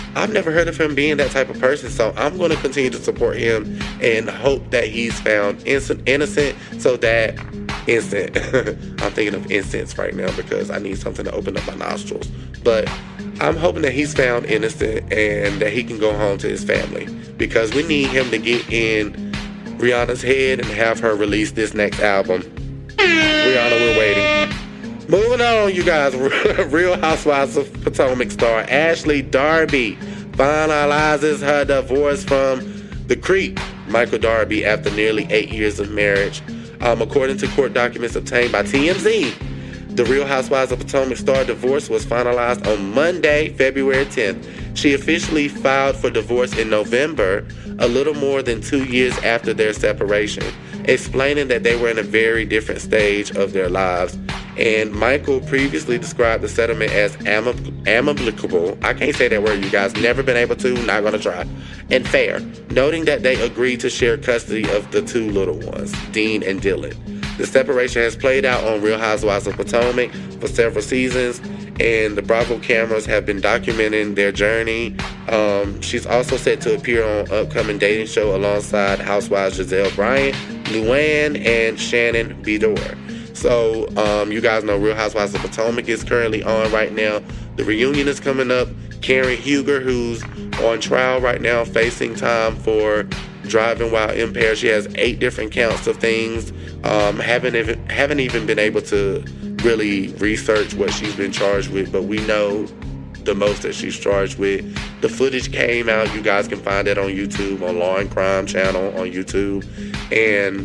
I've never heard of him being that type of person, so I'm going to continue to support him and hope that he's found innocent, innocent so that instant. I'm thinking of incense right now because I need something to open up my nostrils. But I'm hoping that he's found innocent and that he can go home to his family, because we need him to get in Rihanna's head and have her release this next album. Rihanna, we're waiting. Moving on, you guys. Real Housewives of Potomac star Ashley Darby finalizes her divorce from the creep Michael Darby after nearly eight years of marriage. Um, according to court documents obtained by T M Z, the Real Housewives of Potomac star divorce was finalized on Monday, February tenth. She officially filed for divorce in November, a little more than two years after their separation, explaining that they were in a very different stage of their lives. And Michael previously described the settlement as amicable. amicable. I can't say that word, you guys. Never been able to, not gonna try. And fair, noting that they agreed to share custody of the two little ones, Dean and Dylan. The separation has played out on Real Housewives of Potomac for several seasons, and the Bravo cameras have been documenting their journey. Um, she's also set to appear on upcoming dating show alongside Housewives Giselle Bryant, Luann, and Shannon Beador. So, um, you guys know Real Housewives of Potomac is currently on right now. The reunion is coming up. Karen Huger, who's on trial right now, facing time for driving while impaired. She has eight different counts of things. Um, haven't even haven't even been able to really research what she's been charged with, but we know the most that she's charged with. The footage came out. You guys can find it on YouTube, on Law and Crime channel on YouTube, and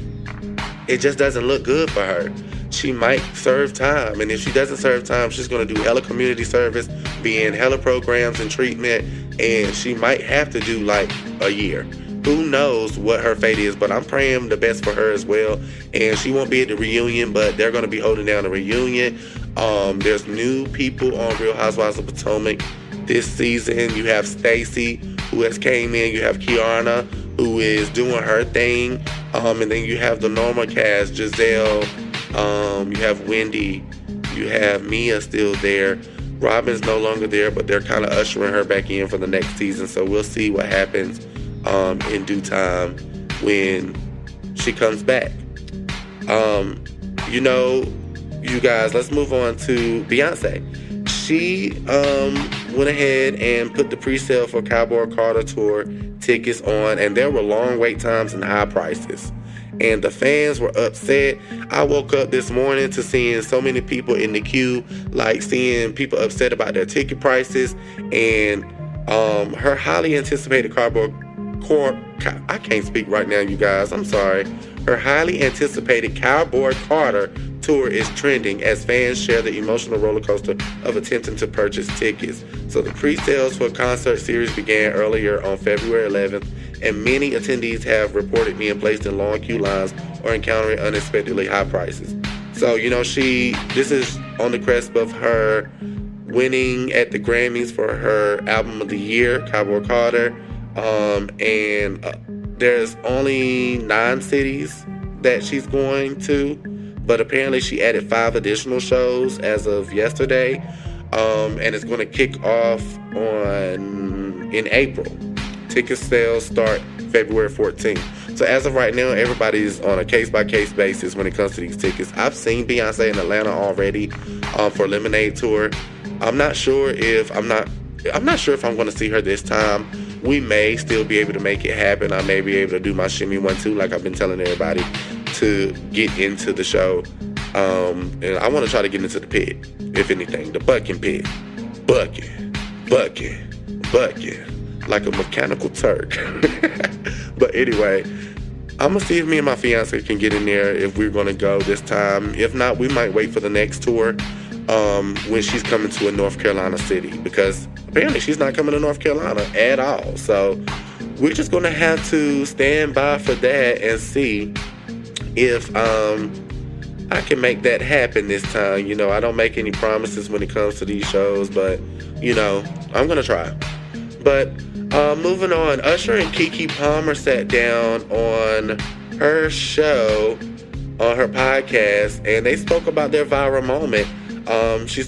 it just doesn't look good for her. She might serve time, and if she doesn't serve time, she's going to do hella community service, be in hella programs and treatment, and she might have to do like a year. Who knows what her fate is, but I'm praying the best for her as well. And she won't be at the reunion, but they're going to be holding down the reunion. Um, there's new people on Real Housewives of Potomac this season. You have Stacey, who has came in. You have Kiana, who is doing her thing. Um, and then you have the normal cast, Giselle. Um, you have Wendy. You have Mia still there. Robin's no longer there, but they're kind of ushering her back in for the next season. So we'll see what happens um, in due time when she comes back. Um, you know, you guys, let's move on to Beyonce. She um, went ahead and put the pre-sale for Cowboy Carter Tour tickets on, and there were long wait times and high prices. And the fans were upset. I woke up this morning to seeing so many people in the queue, like seeing people upset about their ticket prices. And um, her highly anticipated Cowboy Cor- I can't speak right now, you guys. I'm sorry. Her highly anticipated Cowboy Carter tour is trending as fans share the emotional roller coaster of attempting to purchase tickets. So the pre-sales for concert series began earlier on February eleventh, and many attendees have reported being placed in long queue lines or encountering unexpectedly high prices. So, you know, she, this is on the cusp of her winning at the Grammys for her album of the year, Cowboy Carter. Um, and uh, there's only nine cities that she's going to, but apparently she added five additional shows as of yesterday. Um, and it's going to kick off on in April. Ticket sales start February fourteenth. So as of right now, everybody's on a case-by-case basis when it comes to these tickets. I've seen Beyonce in Atlanta already um, for Lemonade Tour. I'm not sure if I'm not I'm not sure if I'm going to see her this time. We may still be able to make it happen. I may be able to do my shimmy one too, like I've been telling everybody, to get into the show. Um, and I want to try to get into the pit, if anything, the bucking pit, bucking, bucking, bucking. Like a mechanical Turk. But anyway, I'm going to see if me and my fiance can get in there if we're going to go this time. If not, we might wait for the next tour um, when she's coming to a North Carolina city, because apparently she's not coming to North Carolina at all. So we're just going to have to stand by for that and see if um, I can make that happen this time. You know, I don't make any promises when it comes to these shows, but, you know, I'm going to try. But uh, moving on, Usher and Keke Palmer sat down on her show, on her podcast, and they spoke about their viral moment. Um, she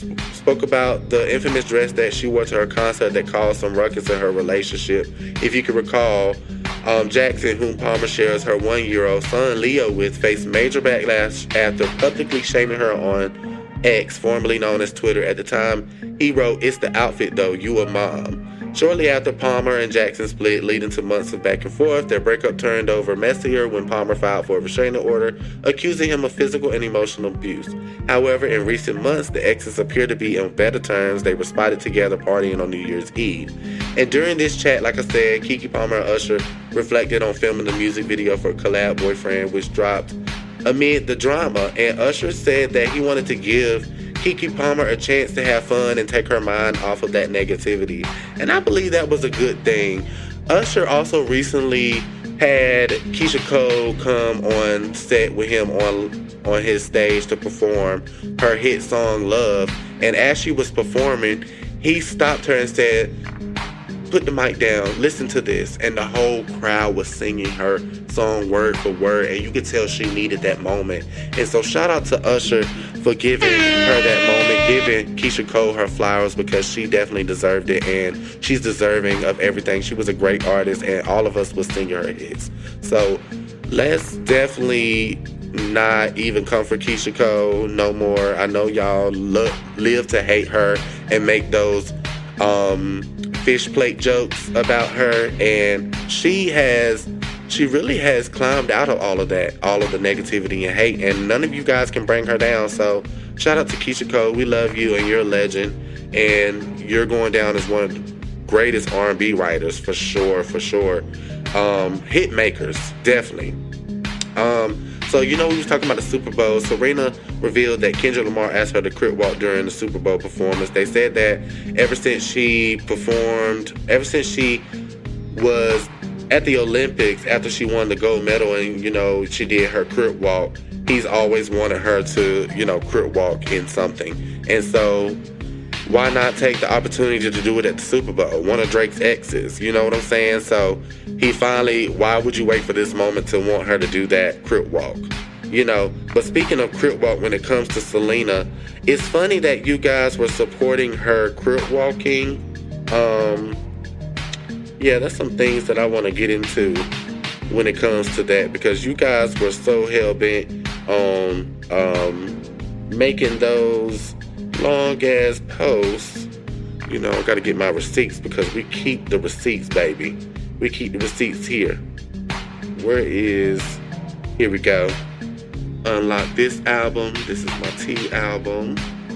spoke about the infamous dress that she wore to her concert that caused some ruckus in her relationship. If you can recall, um, Jackson, whom Palmer shares her one-year-old son Leo with, faced major backlash after publicly shaming her on X, formerly known as Twitter. At the time, he wrote, "It's the outfit though, you a mom." Shortly after, Palmer and Jackson split, leading to months of back and forth. Their breakup turned over messier when Palmer filed for a restraining order, accusing him of physical and emotional abuse. However, in recent months, the exes appear to be on better terms. They were spotted together partying on New Year's Eve. And during this chat, like I said, Keke Palmer and Usher reflected on filming the music video for Collab Boyfriend, which dropped amid the drama. And Usher said that he wanted to give Keke Palmer a chance to have fun and take her mind off of that negativity. And I believe that was a good thing. Usher also recently had Keisha Cole come on set with him on, on his stage to perform her hit song Love. And as she was performing, he stopped her and said, "Put the mic down, listen to this." And the whole crowd was singing her song word for word, and you could tell she needed that moment. And so shout out to Usher for giving her that moment, giving Keisha Cole her flowers, because she definitely deserved it, and she's deserving of everything. She was a great artist, and all of us was singing her hits. So let's definitely not even come for Keisha Cole no more. I know y'all look, live to hate her and make those um fish plate jokes about her, and she has she really has climbed out of all of that, all of the negativity and hate, and none of you guys can bring her down. So shout out to Keisha Cole. We love you, and you're a legend, and you're going down as one of the greatest R and B writers for sure, for sure. Um, hit makers, definitely. Um, so, you know, we was talking about the Super Bowl. Serena revealed that Kendrick Lamar asked her to crip walk during the Super Bowl performance. They said that ever since she performed, ever since she was at the Olympics, after she won the gold medal and, you know, she did her crip walk, he's always wanted her to, you know, crip walk in something. And so why not take the opportunity to do it at the Super Bowl? One of Drake's exes, you know what I'm saying? So he finally, why would you wait for this moment to want her to do that crip walk? You know, but speaking of crip walk, when it comes to Selena, it's funny that you guys were supporting her crip walking. Um, yeah, that's some things that I want to get into when it comes to that, because you guys were so hell-bent on um, making those long-ass posts. You know, I got to get my receipts, because we keep the receipts, baby. We keep the receipts here. Where is... Here we go. Unlock this album. This is my T album.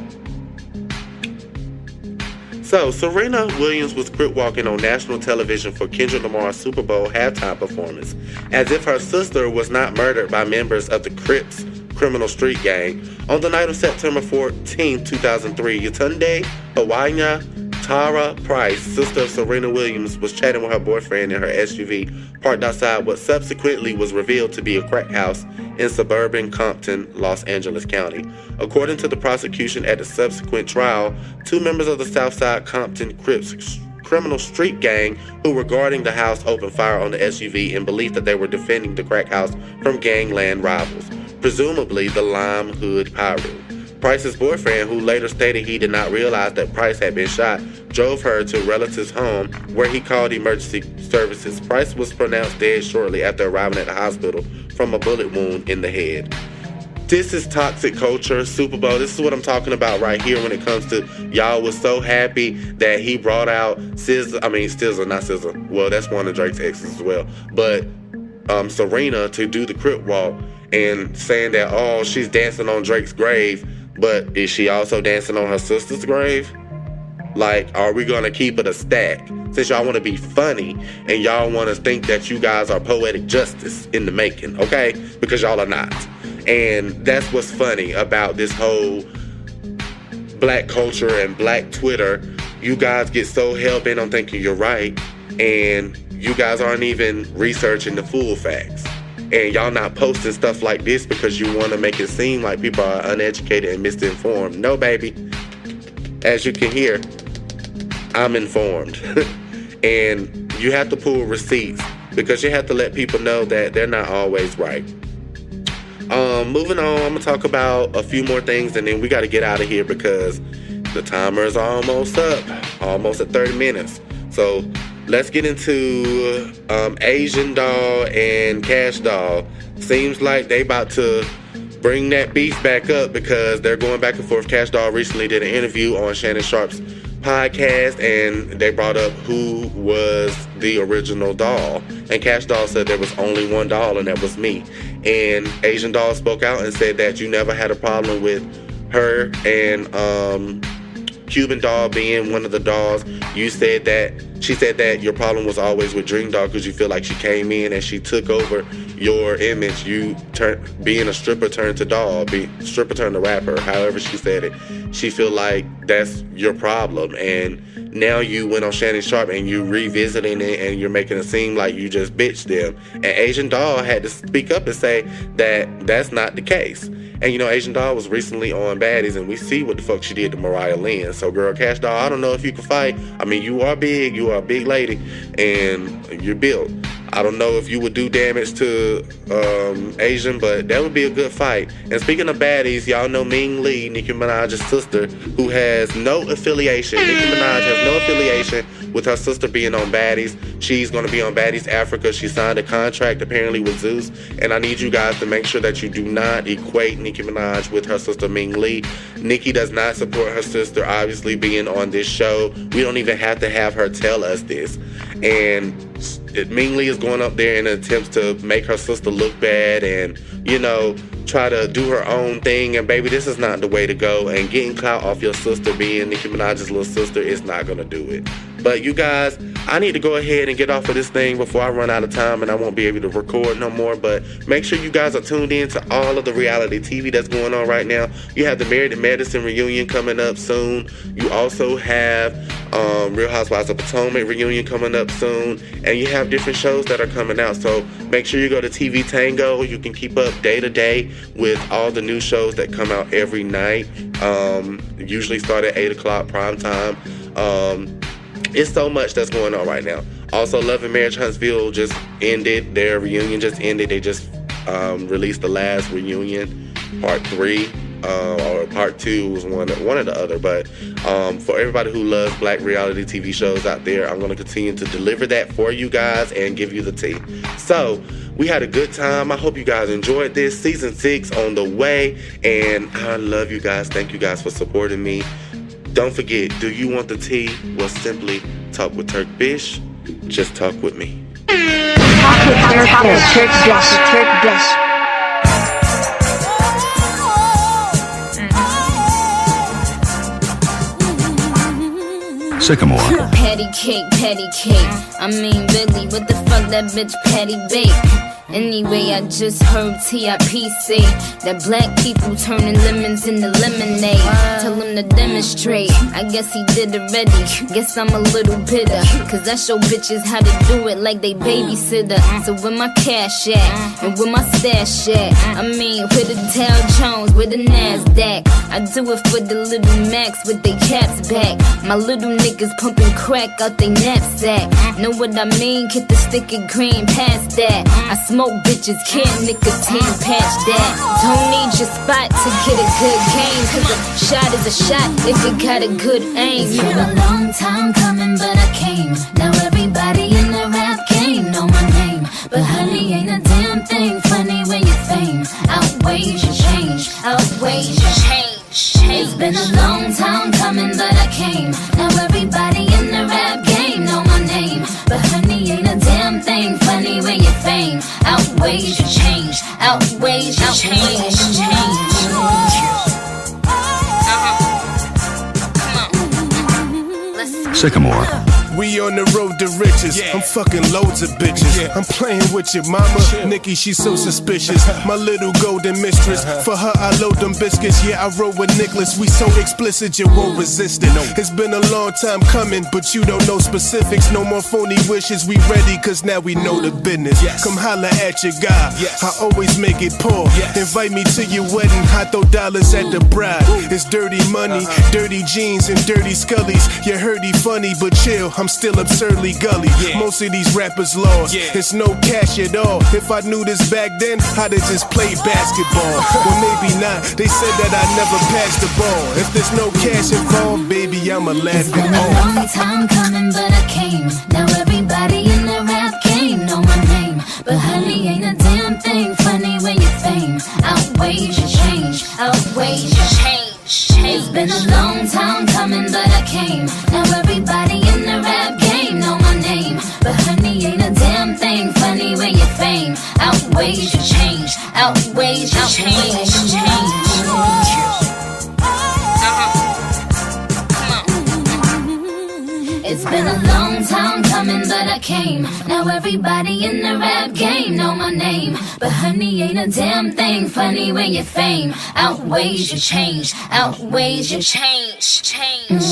So, Serena Williams was crip walking on national television for Kendrick Lamar's Super Bowl halftime performance, as if her sister was not murdered by members of the Crips criminal street gang. On the night of September fourteenth, two thousand three, Yetunde Awanya Tara Price, sister of Serena Williams, was chatting with her boyfriend in her S U V parked outside what subsequently was revealed to be a crack house in suburban Compton, Los Angeles County. According to the prosecution at the subsequent trial, two members of the Southside Compton Crips criminal street gang who were guarding the house opened fire on the S U V in belief that they were defending the crack house from gangland rivals, presumably the Lime Hood Pyru. Price's boyfriend, who later stated he did not realize that Price had been shot, drove her to a relative's home where he called emergency services. Price was pronounced dead shortly after arriving at the hospital from a bullet wound in the head. This is toxic culture, Super Bowl. This is what I'm talking about right here when it comes to y'all was so happy that he brought out S Z A, I mean S Z A, not S Z A. Well, that's one of Drake's exes as well. But um, Serena to do the crip walk and saying that, oh, she's dancing on Drake's grave. But is she also dancing on her sister's grave? Like, are we going to keep it a stack? Since y'all want to be funny and y'all want to think that you guys are poetic justice in the making, okay? Because y'all are not. And that's what's funny about this whole black culture and black Twitter. You guys get so hell-bent on thinking you're right, and you guys aren't even researching the full facts. And y'all not posting stuff like this because you want to make it seem like people are uneducated and misinformed. No, baby. As you can hear, I'm informed. And you have to pull receipts because you have to let people know that they're not always right. Um, moving on, I'm going to talk about a few more things and then we got to get out of here because the timer is almost up, almost at thirty minutes. So let's get into um, Asian Doll and Cash Doll. Seems like they about to bring that beef back up because they're going back and forth. Cash Doll recently did an interview on Shannon Sharp's podcast, and they brought up who was the original doll. And Cash Doll said there was only one doll, and that was me. And Asian Doll spoke out and said that you never had a problem with her and um, Cuban Doll being one of the dolls. You said that, she said that your problem was always with Dream Doll because you feel like she came in and she took over your image. You turn, being a stripper turned to doll, be stripper turned to rapper, however she said it. She feel like that's your problem. And now you went on Shannon Sharp and you revisiting it and you're making it seem like you just bitched them. And Asian Doll had to speak up and say that that's not the case. And you know, Asian Doll was recently on Baddies, and we see what the fuck she did to Mariah Lynn. So girl, Cash Doll, I don't know if you can fight. I mean, you are big, you are a big lady, and you're built. I don't know if you would do damage to um, Asian, but that would be a good fight. And speaking of baddies, y'all know Ming Lee, Nicki Minaj's sister, who has no affiliation. Nicki Minaj has no affiliation with her sister being on Baddies. She's going to be on Baddies Africa. She signed a contract apparently with Zeus. And I need you guys to make sure that you do not equate Nicki Minaj with her sister Ming Lee. Nicki does not support her sister obviously being on this show. We don't even have to have her tell us this. And Ming Lee is going up there in attempts to make her sister look bad and, you know, try to do her own thing. And baby, this is not the way to go. And getting clout off your sister being Nicki Minaj's little sister is not going to do it. But you guys, I need to go ahead and get off of this thing before I run out of time and I won't be able to record no more. But make sure you guys are tuned in to all of the reality T V that's going on right now. You have the Married to Medicine reunion coming up soon. You also have um, Real Housewives of Potomac reunion coming up soon. And you have different shows that are coming out. So make sure you go to T V Tango. You can keep up day to day with all the new shows that come out every night. Um, usually start at eight o'clock prime time. Um, It's so much that's going on right now. Also, Love and Marriage Huntsville just ended. Their reunion just ended. They just um, released the last reunion, part three, uh, or part two was one, one or the other. But um, for everybody who loves black reality T V shows out there, I'm going to continue to deliver that for you guys and give you the tea. So, we had a good time. I hope you guys enjoyed this. Season six on the way. And I love you guys. Thank you guys for supporting me. Don't forget, do you want the tea? Well, simply talk with Turk Bish. Just talk with me. Talk with Turk Bish. Turk Bish. Turk Bish. Sycamore. Patty cake, patty cake. I mean, really, what the fuck that bitch Patty bake? Anyway, I just heard T I P say that black people turning lemons into lemonade. Tell him to demonstrate. I guess he did already. Guess I'm a little bitter, cause I show bitches how to do it like they babysitter. So where my cash at? And where my stash at? I mean, where the Dow Jones, where the NASDAQ? I do it for the little Macs with they caps back. My little niggas pumping crack out they knapsack. Know what I mean? Get the stick of green past that. I smoke bitches, can't nicotine patch that. Don't need your spot to get a good game, cause a shot is a shot if it got a good aim. It's been a long time coming, but I came. Now everybody in the rap game know my name. But honey, ain't a damn thing funny when you fame outweighs your change, outweighs your change. It's been a long time coming, but I came. Now everybody in the rap game know my name. But honey, ain't a damn thing funny when you fame outweighs your change, outweighs your change, change. Sycamore. We on the road to riches. Yeah. I'm fucking loads of bitches. Yeah. I'm playing with your mama. Chill. Nikki, she's so suspicious. My little golden mistress. Uh-huh. For her, I load them biscuits. Yeah, I roll with Nicholas. We so explicit, you won't resist it. No. It's been a long time coming, but you don't know specifics. No more phony wishes. We ready, cause now we know the business. Yes. Come holla at your guy. Yes. I always make it pour. Yes. Invite me to your wedding. I throw dollars at the bride. Ooh. It's dirty money, uh-huh. dirty jeans, and dirty scullies. You heard he funny, but chill. I'm still absurdly gully. Yeah. Most of these rappers lost. Yeah. It's no cash at all. If I knew this back then, I'd have just played basketball. Well, maybe not. They said that I never passed the ball. If there's no cash involved, baby, I'ma laugh it off. It's been a long time coming, but I came. Now everybody in the rap game know my name. But honey, ain't a damn thing funny when your fame outweighs your change, outweighs your change. It's been a long time coming, but I came. Now everybody in the rap game know my name. But honey, ain't a damn thing funny when your fame outweighs your change, outweighs your change, change. It's been a long time coming, but I came. Now everybody in the rap game know my name. But honey, ain't a damn thing funny when your fame outweighs your change, outweighs your change, change.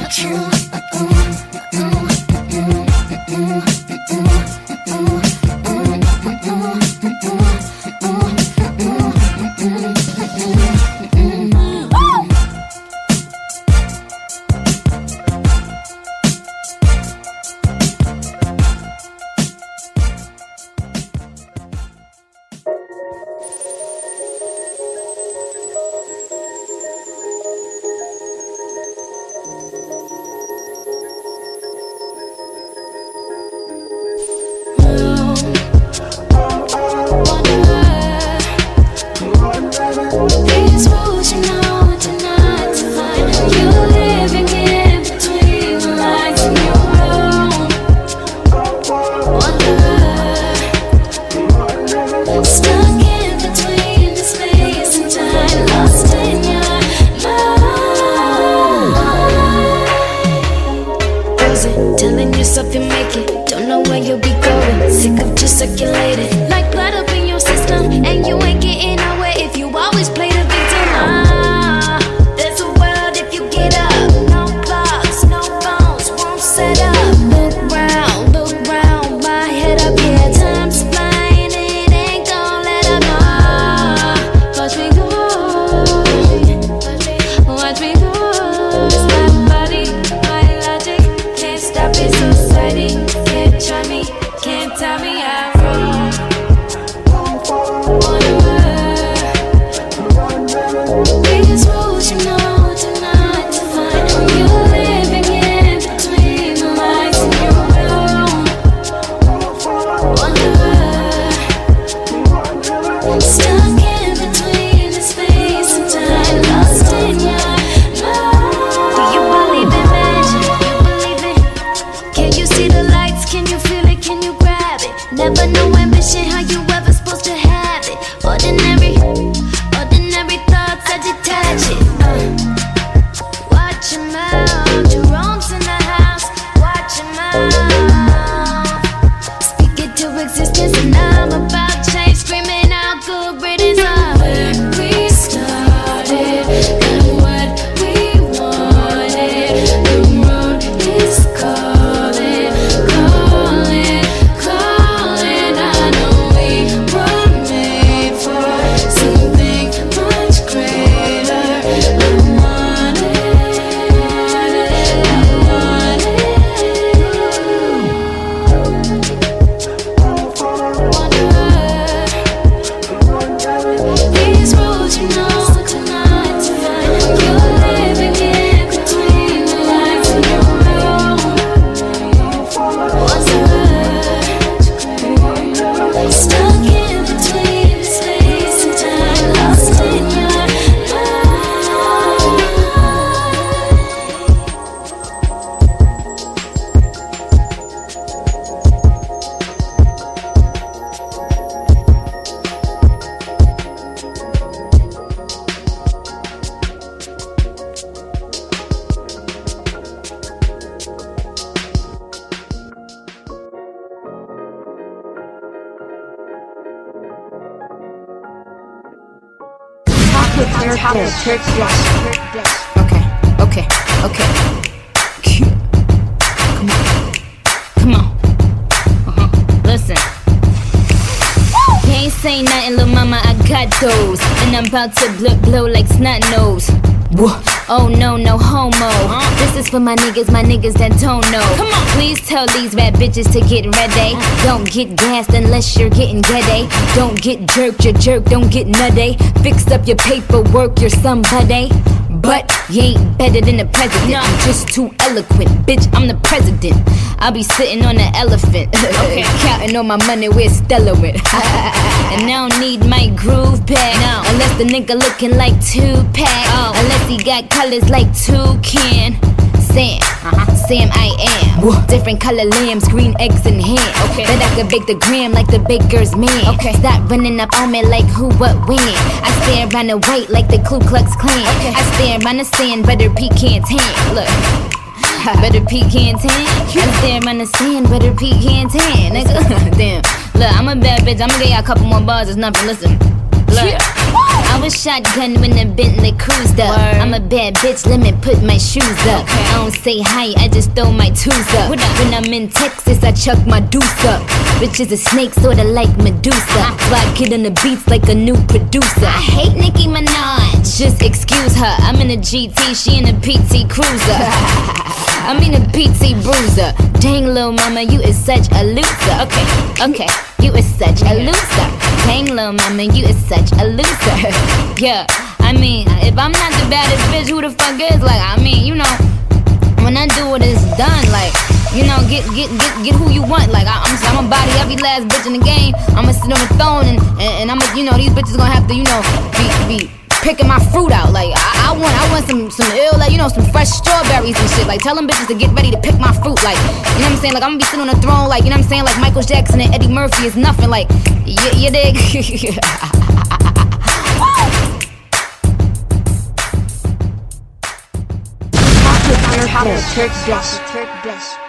Okay, okay, okay. Come on. Come on. Uh-huh. Listen. Can't say nothing, little mama, I got those. And I'm about to blow, blow like snot nose. Oh no, no homo. Uh, this is for my niggas, my niggas that don't know. Come on, please tell these rap bitches to get ready. Don't get gassed unless you're getting giddy. Don't get jerked, you're jerk, don't get nutty. Fix up your paperwork, you're somebody. But you ain't better than the president. I'm just too eloquent, bitch, I'm the president. I'll be sitting on an elephant, okay. Counting all my money where Stella went. And I don't need my groove back, no. Unless the nigga looking like Tupac, oh. Unless he got colors like Toucan. Sam, uh-huh. Sam I am. Whoa. Different color lambs, green eggs in hand. Okay. Bet I could bake the gram like the baker's man. Okay. Stop running up on me like who, what, when. I stand around the white like the Ku Klux Klan. Okay. I stand around the sand, better pecan tan. Look. Better pecan tan. I stand around the sand, better pecan tan. Nigga. Damn. Look, I'm a bad bitch. I'm gonna get y'all a couple more bars. It's nothing. Listen. Look. Yeah. I was shotgun when the Bentley cruised up. Word. I'm a bad bitch, let me put my shoes up. Okay. I don't say hi, I just throw my twos up. When I'm in Texas, I chuck my deuce up. Bitch is a snake, sorta like Medusa. So I get on the beats like a new producer. I hate Nicki Minaj, just excuse her. I'm in a G T, she in a P T Cruiser. I mean a P T Bruiser. Dang, lil' mama, you is such a loser. Okay, okay, you is such a loser. Dang, lil' mama, you is such a loser. Yeah, I mean, if I'm not the baddest bitch, who the fuck is? Like, I mean, you know, when I do what is done, like, you know, get get get get who you want. Like, I, I'm I'm a body every last bitch in the game. I'ma sit on the throne and and, and I'ma, you know, these bitches gonna have to, you know, be be picking my fruit out. Like, I, I want I want some some ill, like, you know, some fresh strawberries and shit. Like, tell them bitches to get ready to pick my fruit. Like, you know what I'm saying? Like, I'm gonna be sitting on the throne, like, you know what I'm saying? Like Michael Jackson and Eddie Murphy is nothing. Like, you, you dig? Turk Bless. Turk Bless.